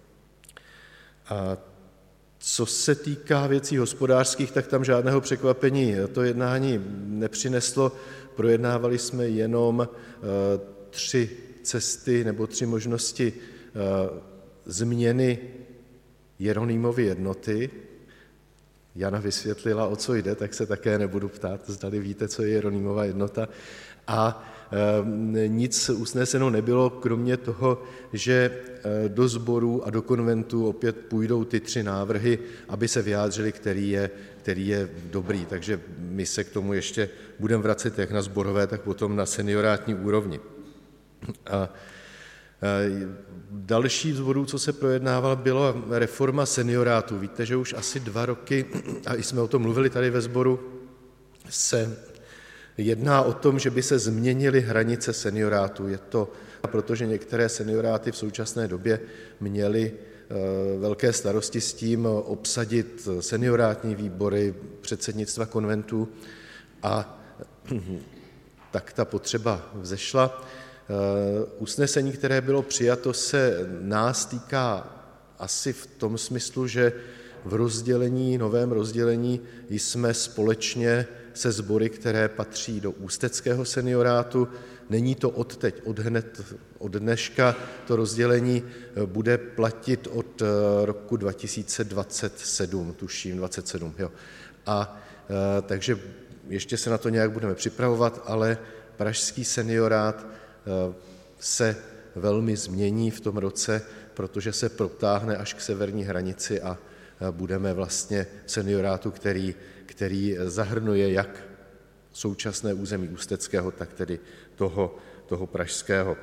A co se týká věcí hospodářských, tak tam žádného překvapení to jednání nepřineslo. Projednávali jsme jenom 3 cesty nebo 3 možnosti změny Jeronýmovy jednoty. Jana vysvětlila, o co jde, tak se také nebudu ptát, zdali víte, co je Jeronýmova jednota. A nic usneseno nebylo, kromě toho, že do sborů a do konventů opět půjdou ty 3 návrhy, aby se vyjádřili, který je dobrý. Takže my se k tomu ještě budeme vracet jak na sborové, tak potom na seniorátní úrovni. A další z bodů, co se projednával, byla reforma seniorátů. Víte, že už asi 2 roky, a i jsme o tom mluvili tady ve sboru, se jedná o tom, že by se změnily hranice seniorátů. Je to, protože některé senioráty v současné době měly velké starosti s tím obsadit seniorátní výbory, předsednictva konventů, a tak ta potřeba vzešla. Usnesení, které bylo přijato, se nás týká asi v tom smyslu, že v novém rozdělení jsme společně se sbory, které patří do ústeckého seniorátu. Není to od dneška, to rozdělení bude platit od roku 2027, tuším, 27. Jo. A takže ještě se na to nějak budeme připravovat, ale pražský seniorát se velmi změní v tom roce, protože se protáhne až k severní hranici a budeme vlastně seniorátu, který zahrnuje jak současné území ústeckého, tak tedy toho pražského.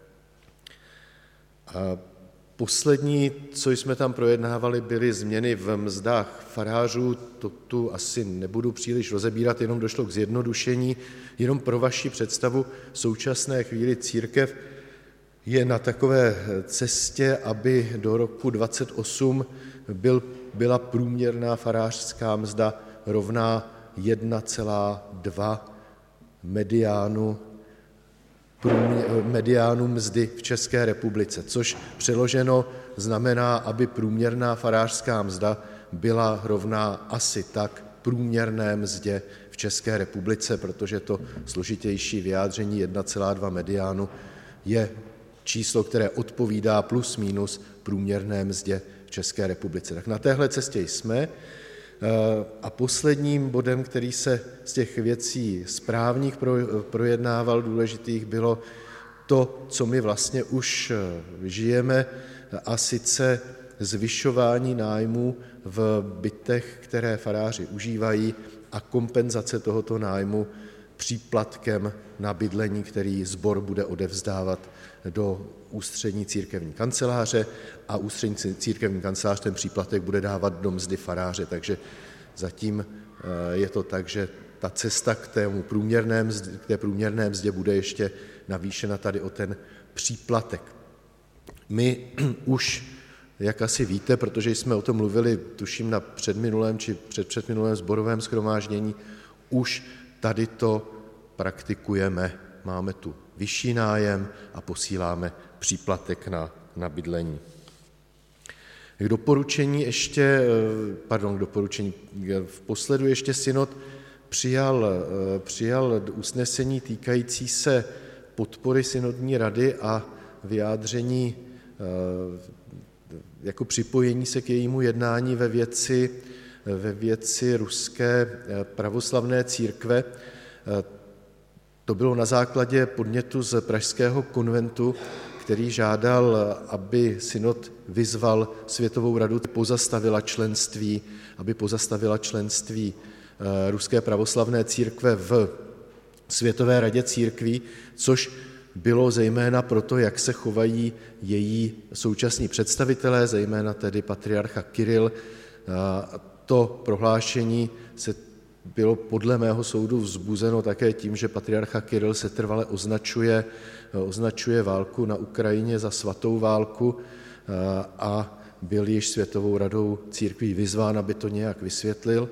A poslední, co jsme tam projednávali, byly změny v mzdách farářů. To tu asi nebudu příliš rozebírat, jenom došlo k zjednodušení. Jenom pro vaši představu, v současné chvíli církev je na takové cestě, aby do roku 2028 byla průměrná farářská mzda rovná 1,2 mediánu mzdy v České republice, což přeloženo znamená, aby průměrná farářská mzda byla rovná asi tak průměrné mzdě v České republice, protože to složitější vyjádření 1,2 mediánu je číslo, které odpovídá plus minus průměrné mzdě v České republice. Tak na téhle cestě jsme. A posledním bodem, který se z těch věcí správních projednával, důležitých, bylo to, co my vlastně už žijeme, a sice zvyšování nájmu v bytech, které faráři užívají, a kompenzace tohoto nájmu příplatkem na bydlení, který sbor bude odevzdávat do ústřední církevní kanceláře, a ústřední církevní kancelář ten příplatek bude dávat do mzdy faráře. Takže zatím je to tak, že ta cesta k té průměrné mzdě bude ještě navýšena tady o ten příplatek. My už, jak asi víte, protože jsme o tom mluvili, tuším, na předminulém či předminulém sborovém shromáždění, už tady to praktikujeme. Máme tu vyšší nájem a posíláme příplatek na bydlení. K doporučení v posledu ještě synod přijal usnesení týkající se podpory synodní rady a vyjádření jako připojení se k jejímu jednání ve věci ruské pravoslavné církve. To bylo na základě podnětu z Pražského konventu, který žádal, aby synod vyzval Světovou radu, aby pozastavila členství ruské pravoslavné církve v Světové radě církví, což bylo zejména proto, jak se chovají její současní představitelé, zejména tedy patriarcha Kiril. To prohlášení bylo podle mého soudu vzbuzeno také tím, že patriarcha Kiril se trvale označuje válku na Ukrajině za svatou válku a byl již Světovou radou církví vyzván, aby to nějak vysvětlil.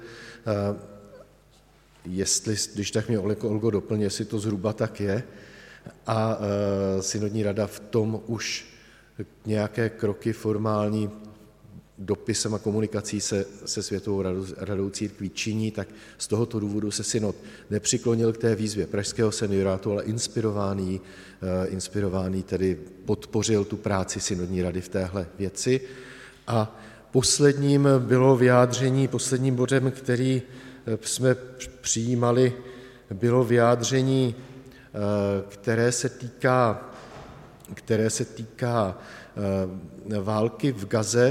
Když tak mě Olgo doplní, jestli to zhruba tak je. A synodní rada v tom už nějaké kroky formální dopisem a komunikací se Světovou radou církví činí, tak z tohoto důvodu se synod nepřiklonil k té výzvě pražského seniorátu, ale inspirovaný tedy podpořil tu práci synodní rady v téhle věci. A posledním bodem, který jsme přijímali, bylo vyjádření, které se týká války v Gaze.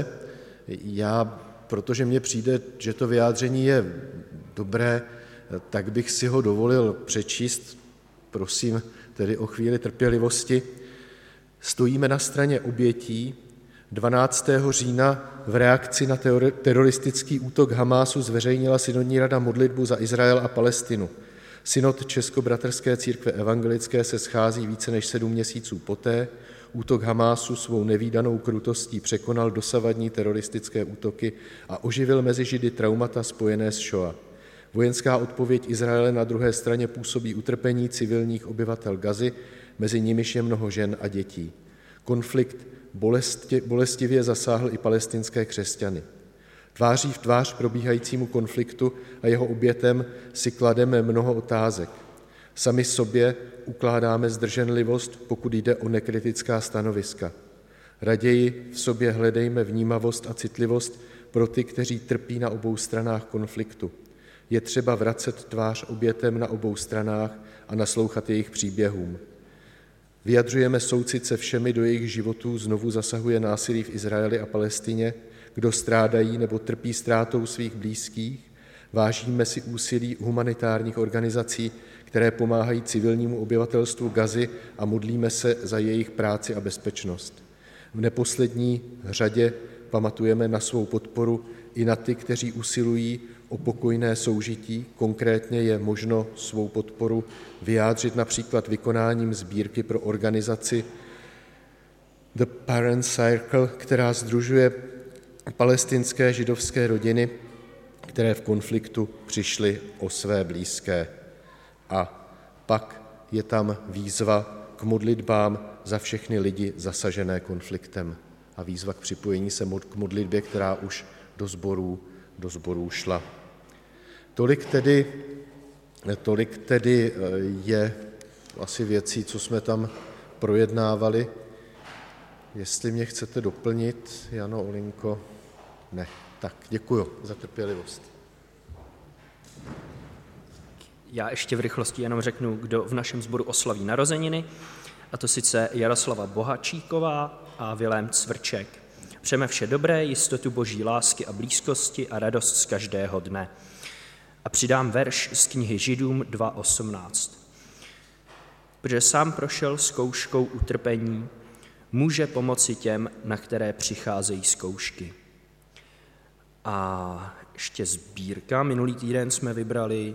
Protože mně přijde, že to vyjádření je dobré, tak bych si ho dovolil přečíst. Prosím tedy o chvíli trpělivosti. Stojíme na straně obětí. 12. října v reakci na teroristický útok Hamásu zveřejnila synodní rada modlitbu za Izrael a Palestinu. Synod Českobratrské církve evangelické se schází více než 7 měsíců poté. Útok Hamásu svou nevídanou krutostí překonal dosavadní teroristické útoky a oživil mezi Židy traumata spojené s Šoa. Vojenská odpověď Izraele na druhé straně působí utrpení civilních obyvatel Gazy, mezi nimiž je mnoho žen a dětí. Konflikt bolestivě zasáhl i palestinské křesťany. Tváří v tvář probíhajícímu konfliktu a jeho obětem si klademe mnoho otázek. Sami sobě ukládáme zdrženlivost, pokud jde o nekritická stanoviska. Raději v sobě hledejme vnímavost a citlivost pro ty, kteří trpí na obou stranách konfliktu. Je třeba vracet tvář obětem na obou stranách a naslouchat jejich příběhům. Vyjadřujeme soucit se všemi, do jejich životů znovu zasahuje násilí v Izraeli a Palestině, kdo strádají nebo trpí ztrátou svých blízkých. Vážíme si úsilí humanitárních organizací, které pomáhají civilnímu obyvatelstvu Gazy a modlíme se za jejich práci a bezpečnost. V neposlední řadě pamatujeme na svou podporu i na ty, kteří usilují o pokojné soužití. Konkrétně je možno svou podporu vyjádřit například vykonáním sbírky pro organizaci The Parent Circle, která sdružuje palestinské židovské rodiny, které v konfliktu přišly o své blízké. A pak je tam výzva k modlitbám za všechny lidi zasažené konfliktem a výzva k připojení se k modlitbě, která už do sborů šla. Tolik tedy je asi věcí, co jsme tam projednávali. Jestli mě chcete doplnit, Jano, Olinko? Ne. Tak děkuju za trpělivost. Já ještě v rychlosti jenom řeknu, kdo v našem sboru oslaví narozeniny, a to sice Jaroslava Bohačíková a Vilém Cvrček. Přejeme vše dobré, jistotu boží lásky a blízkosti a radost z každého dne. A přidám verš z knihy Židům 2.18. Protože sám prošel zkouškou utrpení, může pomoci těm, na které přicházejí zkoušky. A ještě sbírka. Minulý týden jsme vybrali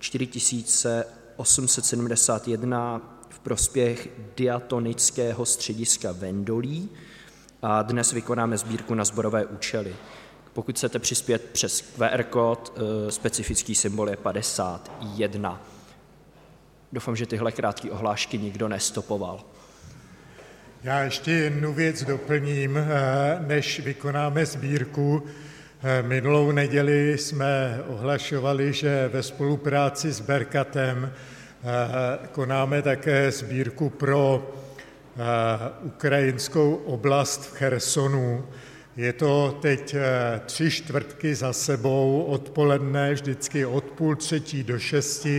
4871 v prospěch diatonického střediska Vendolí a dnes vykonáme sbírku na sborové účely. Pokud chcete přispět přes QR kód, specifický symbol je 51. Doufám, že tyhle krátké ohlášky nikdo nestopoval. Já ještě jednu věc doplním, než vykonáme sbírku. Minulou neděli jsme ohlašovali, že ve spolupráci s Berkatem konáme také sbírku pro ukrajinskou oblast v Chersonu. Je to teď 3 čtvrtky za sebou odpoledne, vždycky od 2:30 do 6.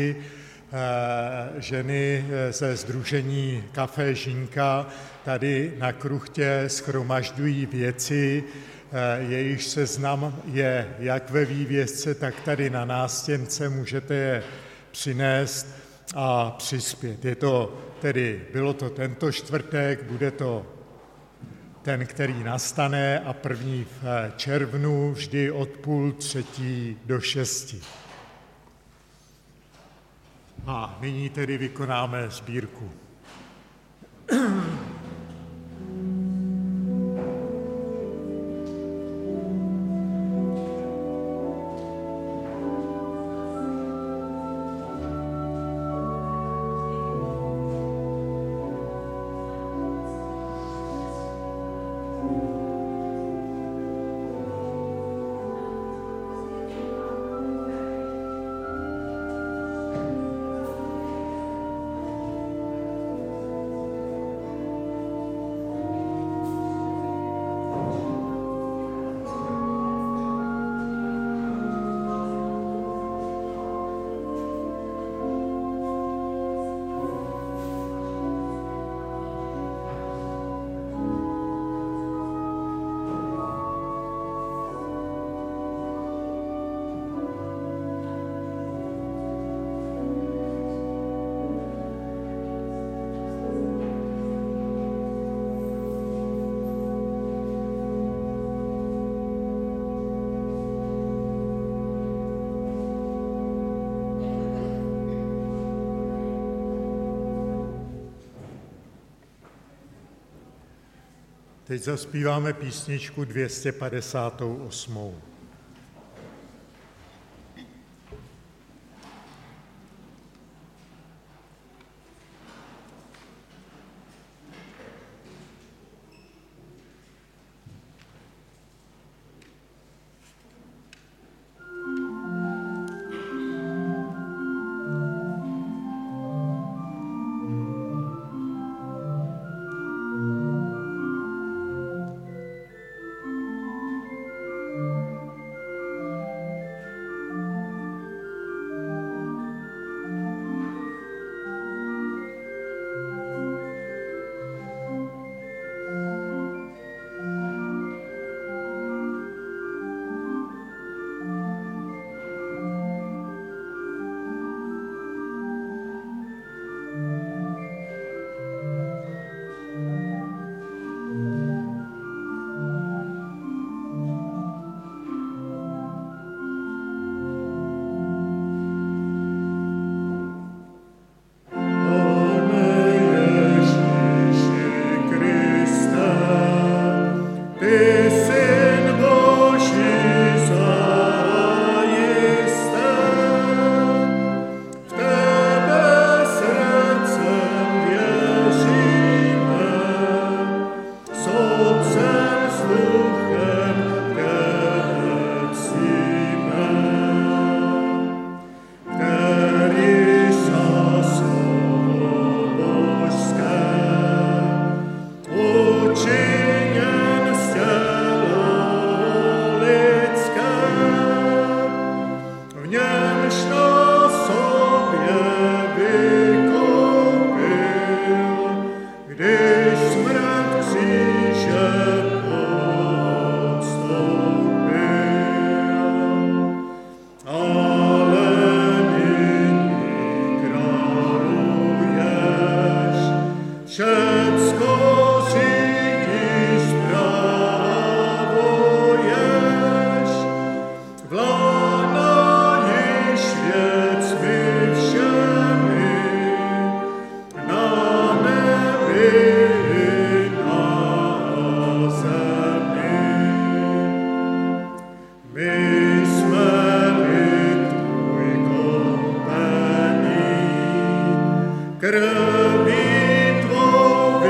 Ženy ze sdružení Café Žínka tady na kruchtě shromažďují věci, jejichž seznam je jak ve vývězce, tak tady na nástěnce, můžete je přinést a přispět. Bylo to tento čtvrtek, bude to ten, který nastane, a 1. v červnu, vždy od 2:30 do 6. A nyní tedy vykonáme sbírku. Teď zaspíváme písničku 258. Krví tvou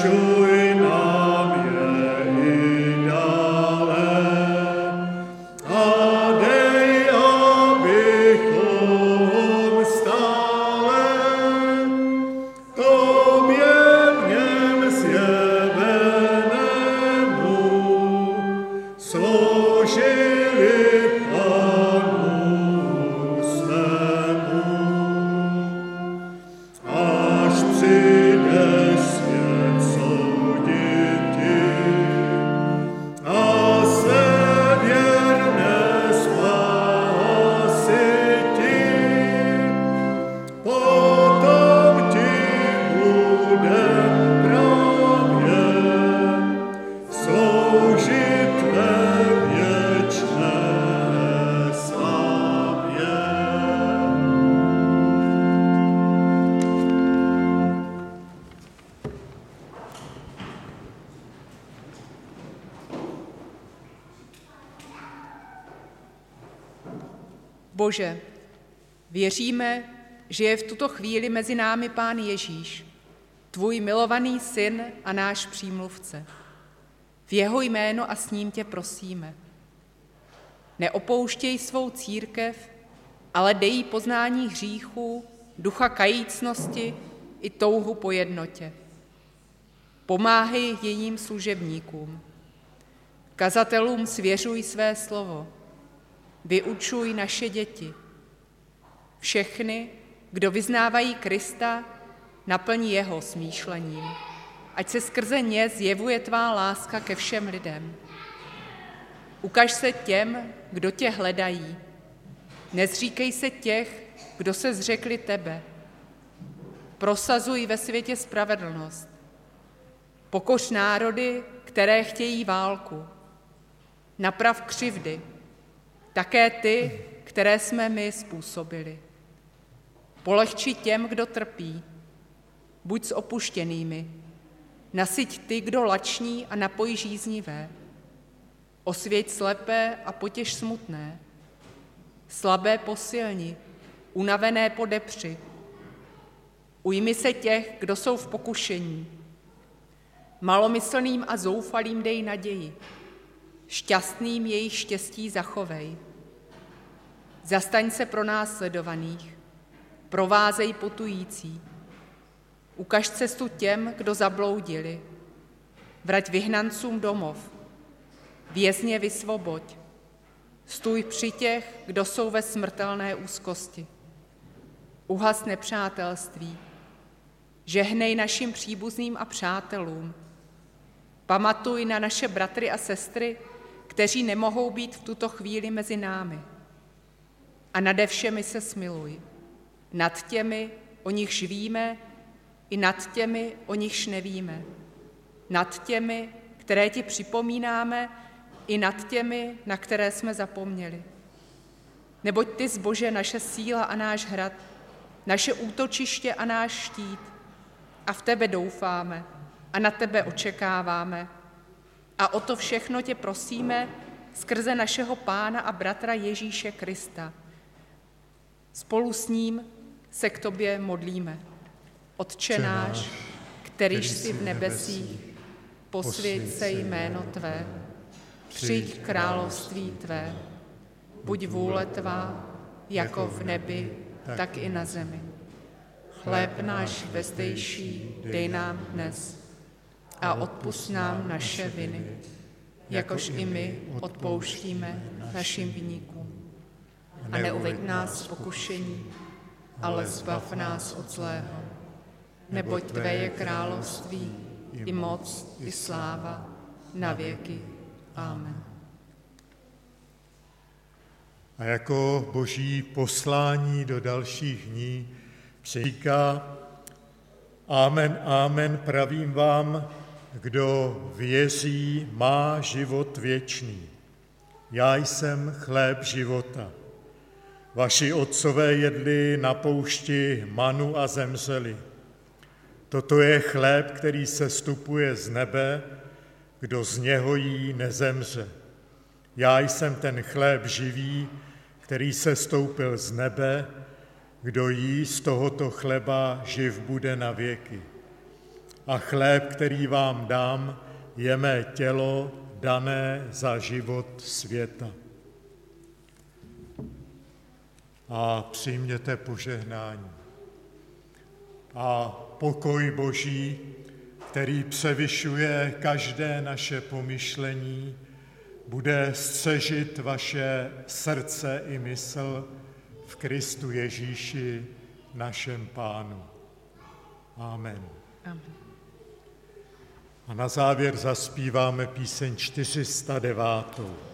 zvětšuj nám je i dále a dej, abychom stále tobě v něm zjevenému sloužili Panu svému. Až přijde svět souditi a své věrné spásiti, potom ti budem právě sloužit ve věčné slávě. Bože, věříme, že je v tuto chvíli mezi námi Pán Ježíš, tvůj milovaný syn a náš přímluvce. V jeho jméno a s ním tě prosíme. Neopouštěj svou církev, ale dej jí poznání hříchů, ducha kajícnosti i touhu po jednotě. Pomáhej jejím služebníkům. Kazatelům svěřuj své slovo. Vyučuj naše děti. Všechny, kdo vyznávají Krista, naplní jeho smýšlením. Ať se skrze ně zjevuje tvá láska ke všem lidem. Ukaž se těm, kdo tě hledají. Nezříkej se těch, kdo se zřekli tebe. Prosazuj ve světě spravedlnost. Pokoř národy, které chtějí válku. Naprav křivdy, také ty, které jsme my způsobili. Polehči těm, kdo trpí. Buď s opuštěnými. Nasyť ty, kdo lační a napoj žíznivé. Osvěť slepé a potěš smutné. Slabé posilni, unavené podepři. Ujmi se těch, kdo jsou v pokušení. Malomyslným a zoufalým dej naději. Šťastným jejich štěstí zachovej. Zastaň se pronásledovaných. Provázej putující. Ukaž cestu těm, kdo zabloudili. Vrať vyhnancům domov. Vězně vysvoboď. Stůj při těch, kdo jsou ve smrtelné úzkosti. Uhas nepřátelství. Žehnej našim příbuzným a přátelům. Pamatuj na naše bratry a sestry, kteří nemohou být v tuto chvíli mezi námi. A nade všemi se smiluj. Nad těmi, o nichž víme, i nad těmi, o nichž nevíme. Nad těmi, které ti připomínáme, i nad těmi, na které jsme zapomněli. Neboť ty, Bože, naše síla a náš hrad, naše útočiště a náš štít. A v tebe doufáme a na tebe očekáváme. A o to všechno tě prosíme skrze našeho Pána a bratra Ježíše Krista. Spolu s ním se k tobě modlíme. Otče náš, kterýž jsi v nebesích, posvěť se jméno tvé, přijď království tvé, buď vůle tvá, jako v nebi, tak i na zemi. Chléb náš vezdejší dej nám dnes a odpusť nám naše viny, jakož i my odpouštíme našim viníkům. A neuveď nás v pokušení, ale zbav nás od zlého. Neboť tvé je království, i moc, i sláva, na věky. Amen. A jako boží poslání do dalších dní říká: Amen, amen, pravím vám, kdo věří, má život věčný. Já jsem chléb života. Vaši otcové jedli na poušti manu a zemřeli. Toto je chléb, který sestupuje z nebe, kdo z něho jí nezemře. Já jsem ten chléb živý, který sestoupil z nebe, kdo jí z tohoto chleba živ bude na věky. a chléb, který vám dám, je mé tělo dané za život světa. A přijměte požehnání. A pokoj Boží, který převyšuje každé naše pomyšlení, bude střežit vaše srdce i mysl v Kristu Ježíši, našem Pánu. Amen. Amen. A na závěr zaspíváme píseň 409.